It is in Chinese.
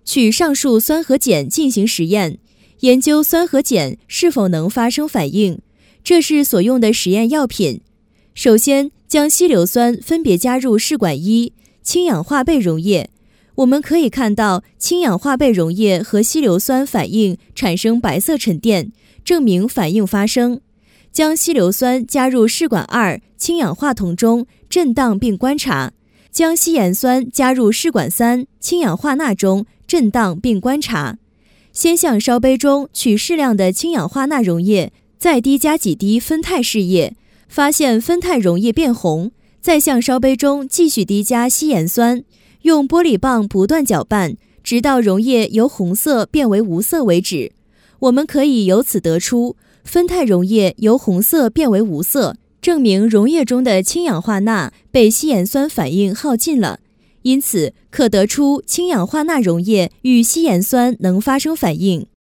取上述酸和碱进行实验，研究酸和碱是否能发生反应。这是所用的实验药品。首先，将稀硫酸分别加入试管1氢氧化钡溶液，我们可以看到氢氧化钡溶液和稀硫酸反应产生白色沉淀，证明反应发生。将稀硫酸加入试管2氢氧化铜中，震荡并观察。将稀盐酸加入试管3氢氧化钠中，震荡并观察。先向烧杯中取适量的氢氧化钠溶液，再滴加几滴酚酞试液，发现酚酞溶液变红，再向烧杯中继续滴加稀盐酸，用玻璃棒不断搅拌，直到溶液由红色变为无色为止。我们可以由此得出，酚酞溶液由红色变为无色，证明溶液中的氢氧化钠被稀盐酸反应耗尽了，因此可得出氢氧化钠溶液与稀盐酸能发生反应。